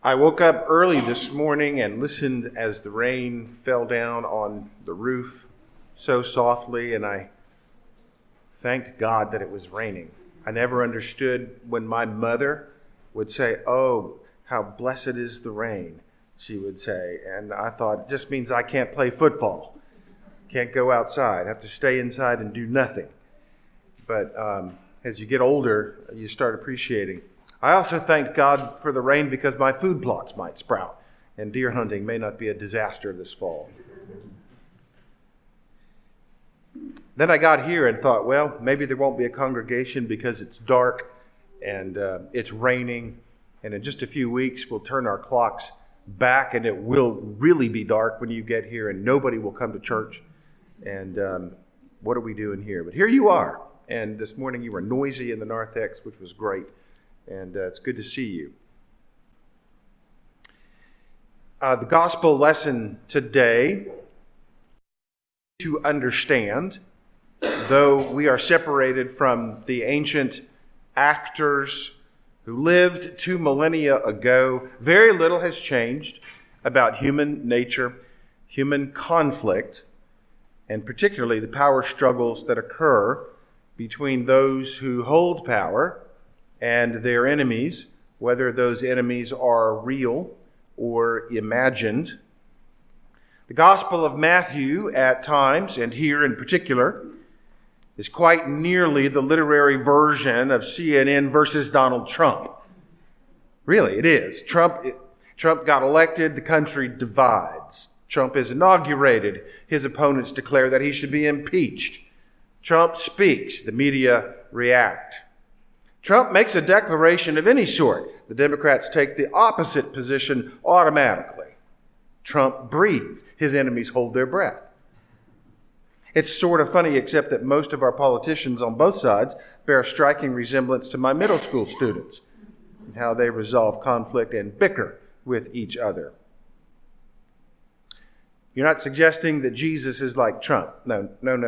I woke up early this morning and listened as the rain fell down on the roof so softly, and I thanked God that it was raining. I never understood when my mother would say, "Oh, how blessed is the rain," she would say. And I thought, it just means I can't play football, can't go outside, have to stay inside and do nothing. But as you get older, you start appreciating. I also thanked God for the rain because my food plots might sprout, and deer hunting may not be a disaster this fall. Then I got here and thought, well, maybe there won't be a congregation because it's dark and it's raining, and in just a few weeks we'll turn our clocks back and it will really be dark when you get here and nobody will come to church. And what are we doing here? But here you are, and this morning you were noisy in the narthex, which was great. And it's good to see you. The gospel lesson today, to understand, though we are separated from the ancient actors who lived 2 millennia ago, very little has changed about human nature, human conflict, and particularly the power struggles that occur between those who hold power and their enemies, whether those enemies are real or imagined. The Gospel of Matthew at times, and here in particular, is quite nearly the literary version of CNN versus Donald Trump. Really, it is. Trump got elected, the country divides. Trump is inaugurated, his opponents declare that he should be impeached. Trump speaks, the media react. Trump makes a declaration of any sort, the Democrats take the opposite position automatically. Trump breathes, his enemies hold their breath. It's sort of funny, except that most of our politicians on both sides bear a striking resemblance to my middle school students and how they resolve conflict and bicker with each other. You're not suggesting that Jesus is like Trump. No.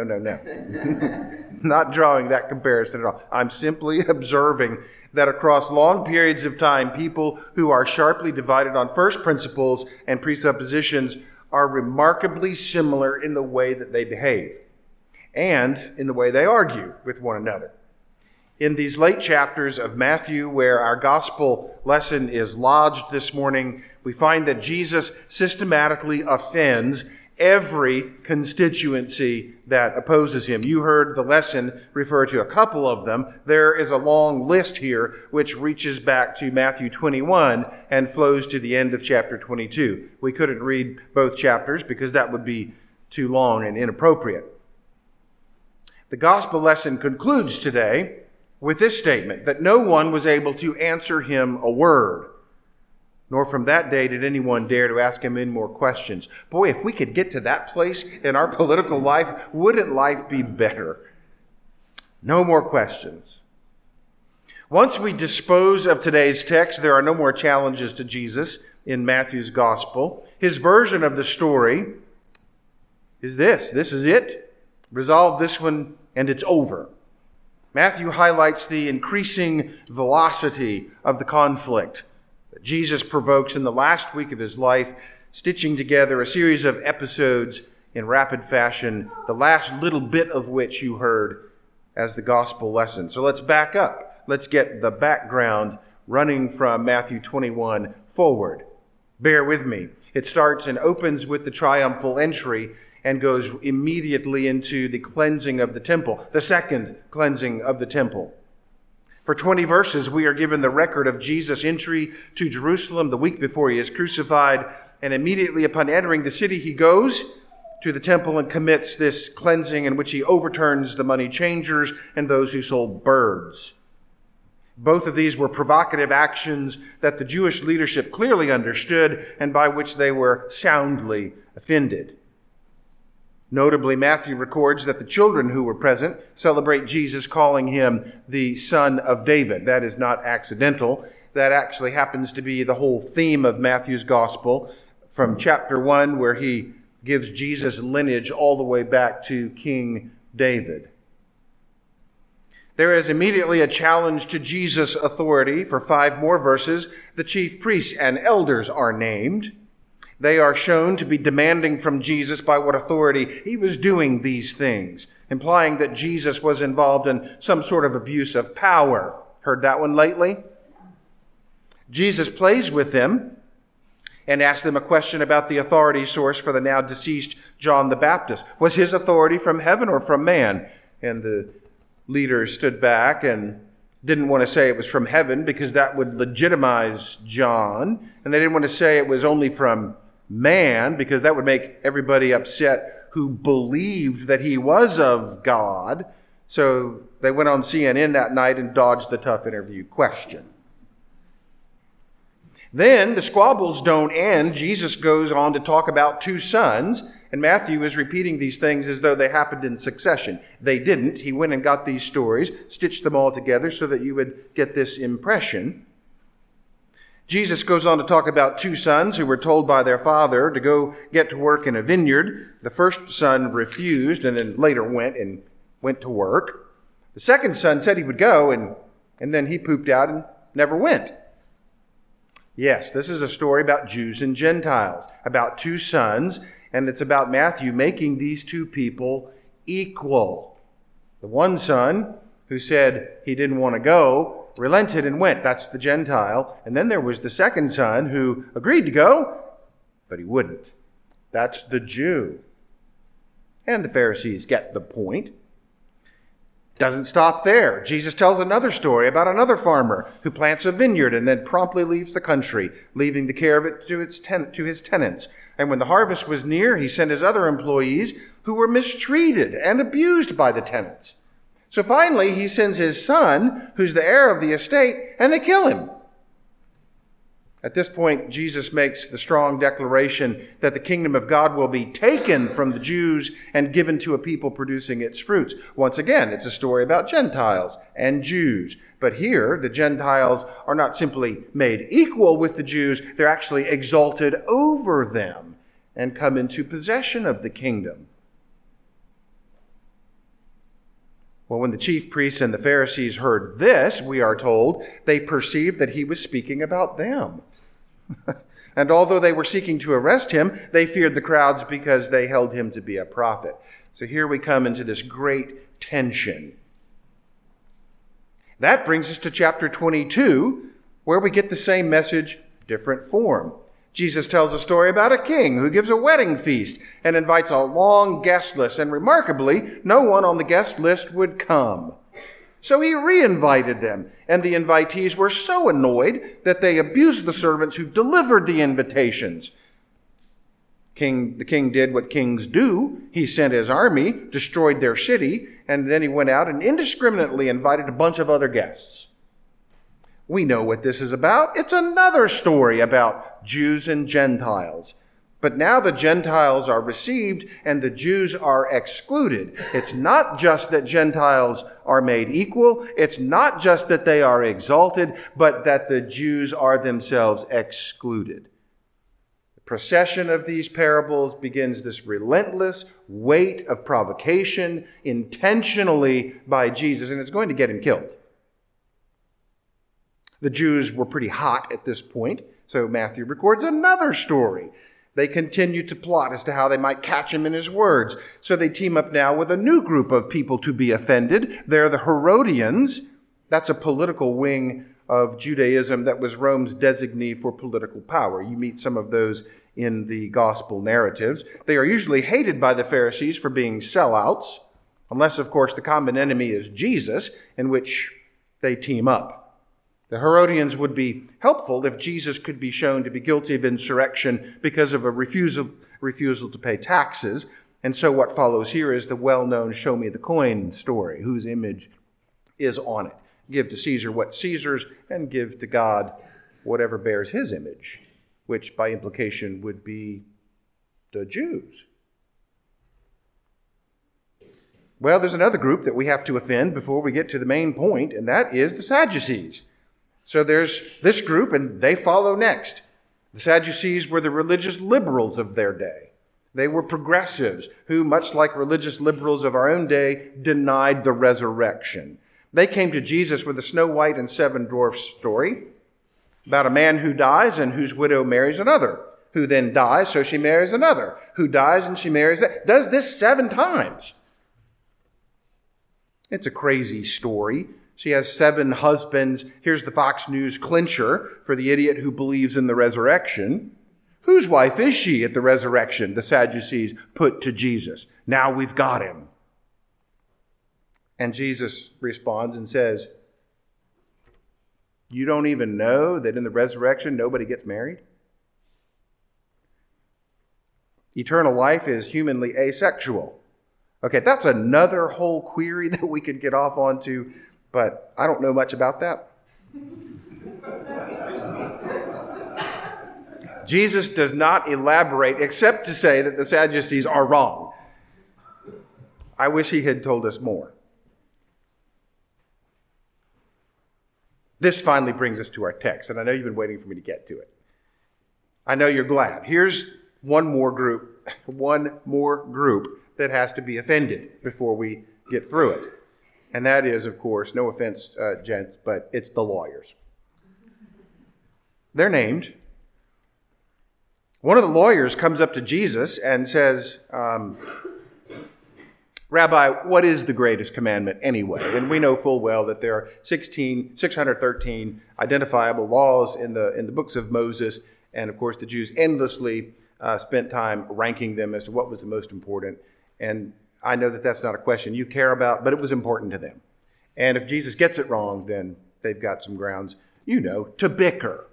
Not drawing that comparison at all. I'm simply observing that across long periods of time, people who are sharply divided on first principles and presuppositions are remarkably similar in the way that they behave and in the way they argue with one another. In these late chapters of Matthew, where our gospel lesson is lodged this morning, we find that Jesus systematically offends every constituency that opposes him. You heard the lesson refer to a couple of them. There is a long list here which reaches back to Matthew 21 and flows to the end of chapter 22. We couldn't read both chapters because that would be too long and inappropriate. The gospel lesson concludes today with this statement, that no one was able to answer him a word, nor from that day did anyone dare to ask him any more questions. Boy, if we could get to that place in our political life, wouldn't life be better? No more questions. Once we dispose of today's text, there are no more challenges to Jesus in Matthew's gospel. His version of the story is this. This is it. Resolve this one and it's over. Matthew highlights the increasing velocity of the conflict that Jesus provokes in the last week of his life, stitching together a series of episodes in rapid fashion, the last little bit of which you heard as the gospel lesson. So let's back up. Let's get the background running from Matthew 21 forward. Bear with me. It starts and opens with the triumphal entry and goes immediately into the cleansing of the temple, the second cleansing of the temple. For 20 verses, we are given the record of Jesus' entry to Jerusalem the week before he is crucified, and immediately upon entering the city, he goes to the temple and commits this cleansing in which he overturns the money changers and those who sold birds. Both of these were provocative actions that the Jewish leadership clearly understood and by which they were soundly offended. Notably, Matthew records that the children who were present celebrate Jesus, calling him the Son of David. That is not accidental. That actually happens to be the whole theme of Matthew's gospel from chapter 1, where he gives Jesus' lineage all the way back to King David. There is immediately a challenge to Jesus' authority. For 5 more verses, the chief priests and elders are named. They are shown to be demanding from Jesus by what authority he was doing these things, implying that Jesus was involved in some sort of abuse of power. Heard that one lately? Jesus plays with them and asks them a question about the authority source for the now deceased John the Baptist. Was his authority from heaven or from man? And the leaders stood back and didn't want to say it was from heaven because that would legitimize John. And they didn't want to say it was only from man because that would make everybody upset who believed that he was of God. So they went on CNN that night and dodged the tough interview question. Then the squabbles don't end. Jesus goes on to talk about 2 sons, and Matthew is repeating these things as though they happened in succession. They didn't. He went and got these stories, stitched them all together so that you would get this impression. Jesus goes on to talk about 2 sons who were told by their father to go get to work in a vineyard. The first son refused and then later went to work. The second son said he would go, and then he pooped out and never went. Yes, this is a story about Jews and Gentiles, about 2 sons, and it's about Matthew making these 2 people equal. The one son who said he didn't want to go relented and went. That's the Gentile. And then there was the second son who agreed to go, but he wouldn't. That's the Jew. And the Pharisees get the point. Doesn't stop there. Jesus tells another story about another farmer who plants a vineyard and then promptly leaves the country, leaving the care of it to his tenants. And when the harvest was near, he sent his other employees who were mistreated and abused by the tenants. So finally, he sends his son, who's the heir of the estate, and they kill him. At this point, Jesus makes the strong declaration that the kingdom of God will be taken from the Jews and given to a people producing its fruits. Once again, it's a story about Gentiles and Jews. But here, the Gentiles are not simply made equal with the Jews, they're actually exalted over them and come into possession of the kingdom. Well, when the chief priests and the Pharisees heard this, we are told, they perceived that he was speaking about them. And although they were seeking to arrest him, they feared the crowds because they held him to be a prophet. So here we come into this great tension. That brings us to chapter 22, where we get the same message, different form. Jesus tells a story about a king who gives a wedding feast and invites a long guest list, and remarkably, no one on the guest list would come. So he re-invited them, and the invitees were so annoyed that they abused the servants who delivered the invitations. The king did what kings do. He sent his army, destroyed their city, and then he went out and indiscriminately invited a bunch of other guests. We know what this is about. It's another story about Jews and Gentiles. But now the Gentiles are received and the Jews are excluded. It's not just that Gentiles are made equal. It's not just that they are exalted, but that the Jews are themselves excluded. The procession of these parables begins this relentless weight of provocation intentionally by Jesus, and it's going to get him killed. The Jews were pretty hot at this point, so Matthew records another story. They continue to plot as to how they might catch him in his words. So they team up now with a new group of people to be offended. They're the Herodians. That's a political wing of Judaism that was Rome's designee for political power. You meet some of those in the gospel narratives. They are usually hated by the Pharisees for being sellouts, unless, of course, the common enemy is Jesus, in which they team up. The Herodians would be helpful if Jesus could be shown to be guilty of insurrection because of a refusal to pay taxes. And so what follows here is the well-known show me the coin story, whose image is on it. Give to Caesar what's Caesar's, and give to God whatever bears his image, which by implication would be the Jews. Well, there's another group that we have to offend before we get to the main point, and that is the Sadducees. So there's this group, and they follow next. The Sadducees were the religious liberals of their day. They were progressives who, much like religious liberals of our own day, denied the resurrection. They came to Jesus with a Snow White and Seven Dwarfs story about a man who dies and whose widow marries another, who then dies, so she marries another, who dies and she marries that. Does this 7 times. It's a crazy story. She has 7 husbands. Here's the Fox News clincher for the idiot who believes in the resurrection. Whose wife is she at the resurrection? The Sadducees put to Jesus. Now we've got him. And Jesus responds and says, you don't even know that in the resurrection nobody gets married? Eternal life is humanly asexual. Okay, that's another whole query that we could get off onto, but I don't know much about that. Jesus does not elaborate except to say that the Sadducees are wrong. I wish he had told us more. This finally brings us to our text, and I know you've been waiting for me to get to it. I know you're glad. Here's one more group that has to be offended before we get through it. And that is, of course, no offense, gents, but it's the lawyers. They're named. One of the lawyers comes up to Jesus and says, Rabbi, what is the greatest commandment anyway? And we know full well that there are 613 identifiable laws in the books of Moses. And of course, the Jews endlessly spent time ranking them as to what was the most important. And I know that that's not a question you care about, but it was important to them. And if Jesus gets it wrong, then they've got some grounds, to bicker.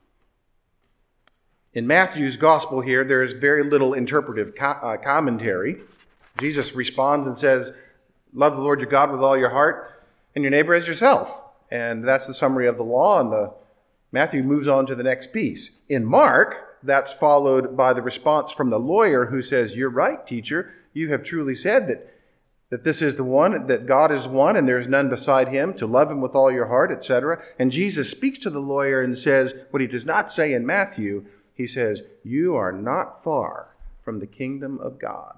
In Matthew's gospel here, there is very little interpretive commentary. Jesus responds and says, love the Lord your God with all your heart and your neighbor as yourself. And that's the summary of the law, and Matthew moves on to the next piece. In Mark, that's followed by the response from the lawyer who says, you're right, teacher. You have truly said that this is the one, that God is one and there is none beside him, to love him with all your heart, etc. And Jesus speaks to the lawyer and says what he does not say in Matthew. He says, you are not far from the kingdom of God.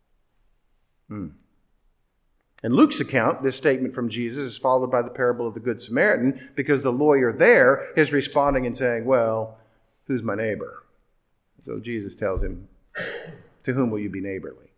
In Luke's account, this statement from Jesus is followed by the parable of the Good Samaritan, because the lawyer there is responding and saying, well, who's my neighbor? So Jesus tells him, to whom will you be neighborly?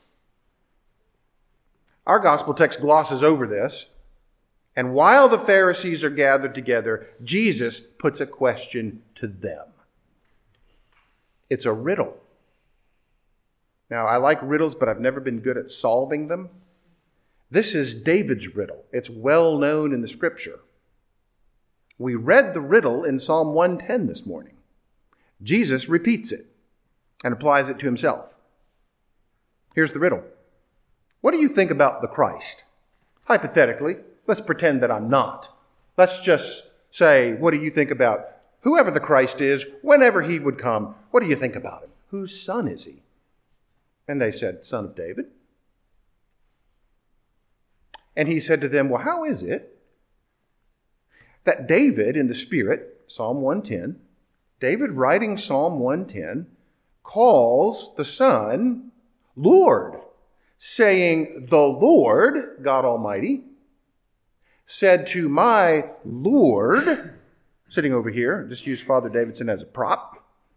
Our gospel text glosses over this, and while the Pharisees are gathered together, Jesus puts a question to them. It's a riddle. Now, I like riddles, but I've never been good at solving them. This is David's riddle. It's well known in the Scripture. We read the riddle in Psalm 110 this morning. Jesus repeats it and applies it to himself. Here's the riddle. What do you think about the Christ? Hypothetically, let's pretend that I'm not. Let's just say, what do you think about whoever the Christ is, whenever he would come? What do you think about him? Whose son is he? And they said, son of David. And he said to them, well, how is it that David in the Spirit, Psalm 110, David writing Psalm 110, calls the Son Lord, saying, the Lord, God Almighty, said to my Lord, sitting over here, just use Father Davidson as a prop,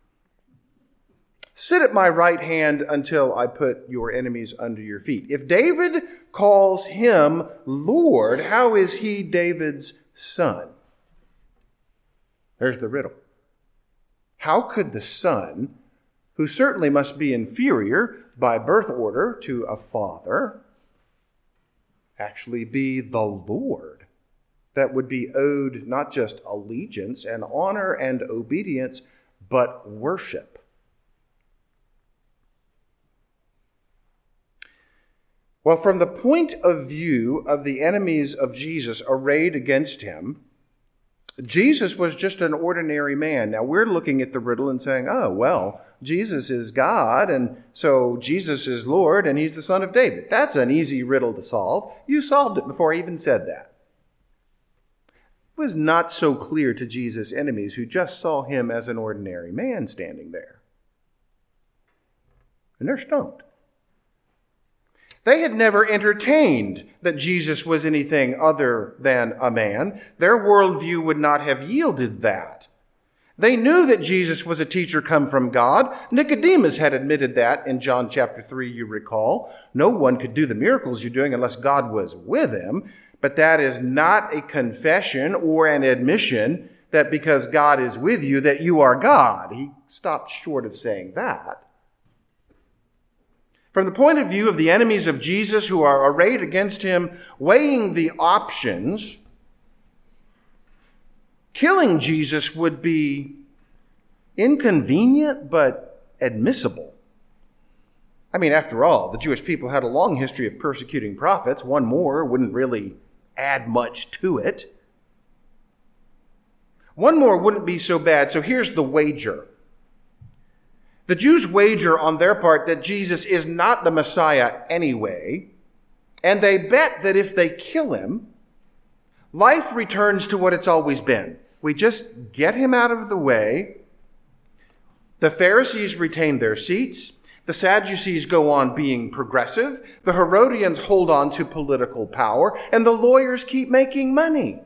sit at my right hand until I put your enemies under your feet. If David calls him Lord, how is he David's son? There's the riddle. How could the son, who certainly must be inferior by birth order to a father, actually be the Lord that would be owed not just allegiance and honor and obedience, but worship? Well, from the point of view of the enemies of Jesus arrayed against him, Jesus was just an ordinary man. Now, we're looking at the riddle and saying, oh, well, Jesus is God, and so Jesus is Lord, and he's the son of David. That's an easy riddle to solve. You solved it before I even said that. It was not so clear to Jesus' enemies, who just saw him as an ordinary man standing there. And they're stumped. They had never entertained that Jesus was anything other than a man. Their worldview would not have yielded that. They knew that Jesus was a teacher come from God. Nicodemus had admitted that in John chapter 3, you recall. No one could do the miracles you're doing unless God was with him. But that is not a confession or an admission that because God is with you, that you are God. He stopped short of saying that. From the point of view of the enemies of Jesus who are arrayed against him, weighing the options, killing Jesus would be inconvenient but admissible. I mean, after all, the Jewish people had a long history of persecuting prophets. One more wouldn't really add much to it. One more wouldn't be so bad. So here's the wager. The Jews wager on their part that Jesus is not the Messiah anyway, and they bet that if they kill him, life returns to what it's always been. We just get him out of the way. The Pharisees retain their seats. The Sadducees go on being progressive. The Herodians hold on to political power. And the lawyers keep making money.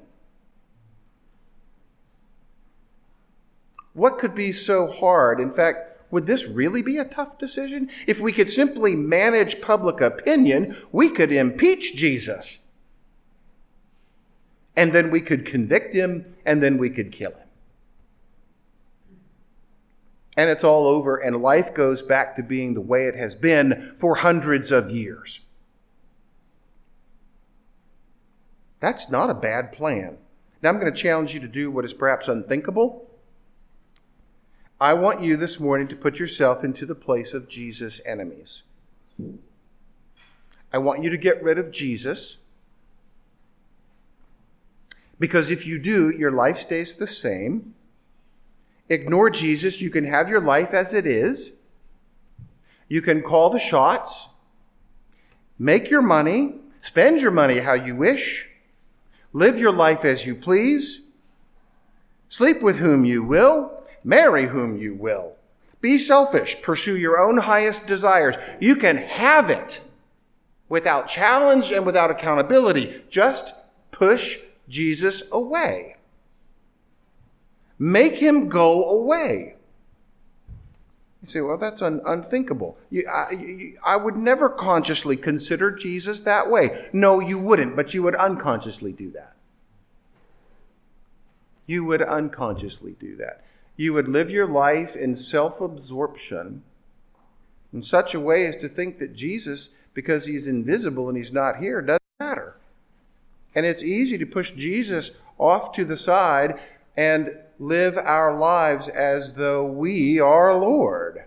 What could be so hard? In fact, would this really be a tough decision? If we could simply manage public opinion, we could impeach Jesus. And then we could convict him, and then we could kill him. And it's all over, and life goes back to being the way it has been for hundreds of years. That's not a bad plan. Now I'm going to challenge you to do what is perhaps unthinkable. I want you this morning to put yourself into the place of Jesus' enemies. I want you to get rid of Jesus. Because if you do, your life stays the same. Ignore Jesus. You can have your life as it is. You can call the shots. Make your money. Spend your money how you wish. Live your life as you please. Sleep with whom you will. Marry whom you will. Be selfish. Pursue your own highest desires. You can have it without challenge and without accountability. Just push Jesus away. Make him go away. You say, well, that's unthinkable. I would never consciously consider Jesus that way. No, you wouldn't, but you would unconsciously do that. You would unconsciously do that. You would live your life in self-absorption in such a way as to think that Jesus, because he's invisible and he's not here, doesn't matter. And it's easy to push Jesus off to the side and live our lives as though we are Lord.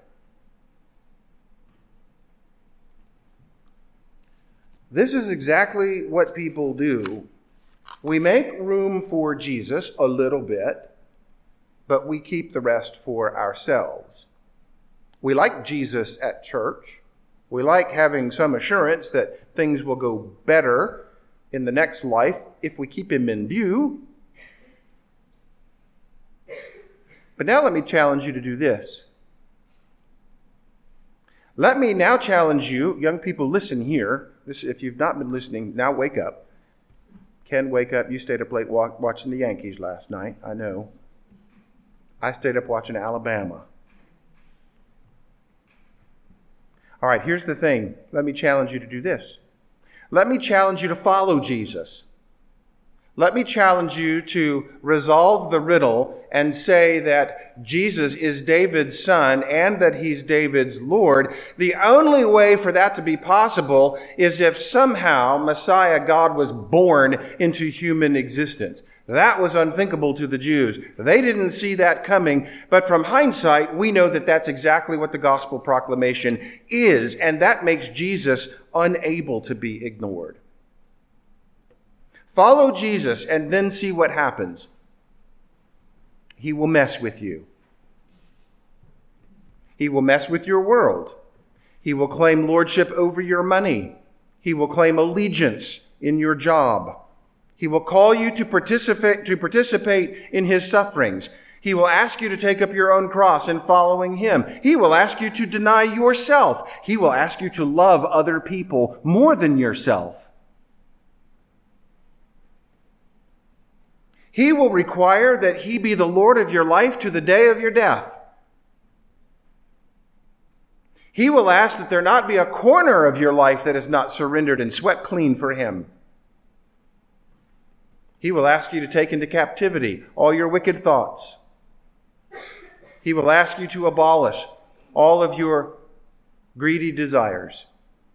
This is exactly what people do. We make room for Jesus a little bit, but we keep the rest for ourselves. We like Jesus at church. We like having some assurance that things will go better in the next life if we keep him in view. But now let me challenge you to do this. Let me now challenge you, young people, listen here. If you've not been listening, now wake up. Ken, wake up. You stayed up late watching the Yankees last night. I know. I stayed up watching Alabama. All right, here's the thing. Let me challenge you to do this. Let me challenge you to follow Jesus. Let me challenge you to resolve the riddle and say that Jesus is David's son and that he's David's Lord. The only way for that to be possible is if somehow Messiah, God, was born into human existence. That was unthinkable to the Jews. They didn't see that coming, but from hindsight, we know that that's exactly what the gospel proclamation is, and that makes Jesus unable to be ignored. Follow Jesus and then see what happens. He will mess with you. He will mess with your world. He will claim lordship over your money. He will claim allegiance in your job. He will call you to participate in his sufferings. He will ask you to take up your own cross in following him. He will ask you to deny yourself. He will ask you to love other people more than yourself. He will require that he be the Lord of your life to the day of your death. He will ask that there not be a corner of your life that is not surrendered and swept clean for him. He will ask you to take into captivity all your wicked thoughts. He will ask you to abolish all of your greedy desires.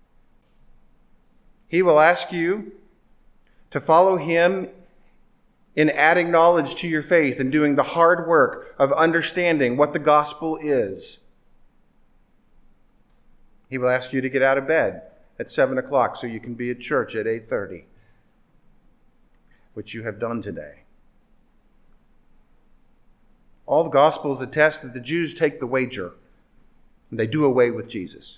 He will ask you to follow him in adding knowledge to your faith and doing the hard work of understanding what the gospel is. He will ask you to get out of bed at 7 o'clock so you can be at church at 8:30, which you have done today. All the Gospels attest that the Jews take the wager and they do away with Jesus.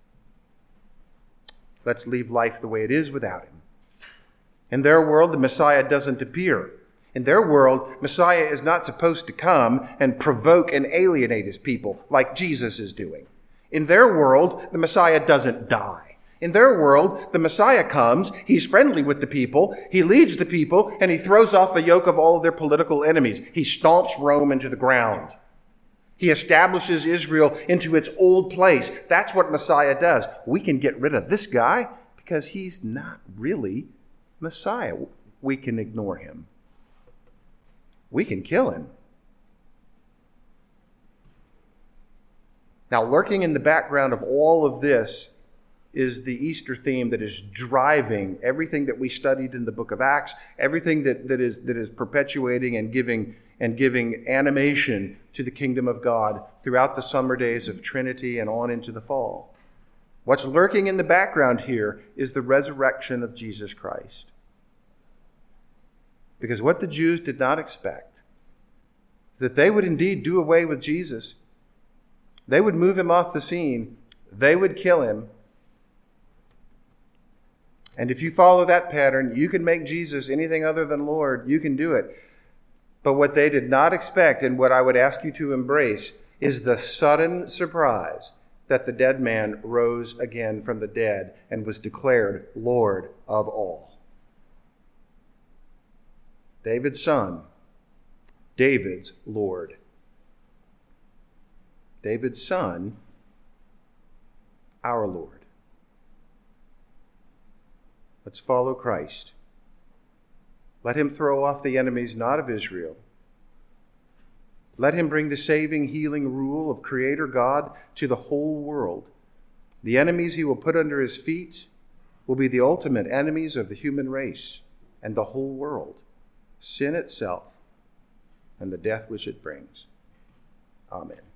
Let's leave life the way it is without him. In their world, the Messiah doesn't appear. In their world, Messiah is not supposed to come and provoke and alienate his people like Jesus is doing. In their world, the Messiah doesn't die. In their world, the Messiah comes, he's friendly with the people, he leads the people, and he throws off the yoke of all of their political enemies. He stomps Rome into the ground. He establishes Israel into its old place. That's what Messiah does. We can get rid of this guy because he's not really Messiah. We can ignore him. We can kill him. Now, lurking in the background of all of this is the Easter theme that is driving everything that we studied in the book of Acts, everything that is perpetuating and giving animation to the kingdom of God throughout the summer days of Trinity and on into the fall. What's lurking in the background here is the resurrection of Jesus Christ. Because what the Jews did not expect is that they would indeed do away with Jesus. They would move him off the scene. They would kill him. And if you follow that pattern, you can make Jesus anything other than Lord. You can do it. But what they did not expect, and what I would ask you to embrace, is the sudden surprise that the dead man rose again from the dead and was declared Lord of all. David's son, David's Lord. David's son, our Lord. Let's follow Christ. Let him throw off the enemies not of Israel. Let him bring the saving, healing rule of Creator God to the whole world. The enemies he will put under his feet will be the ultimate enemies of the human race and the whole world, sin itself and the death which it brings. Amen.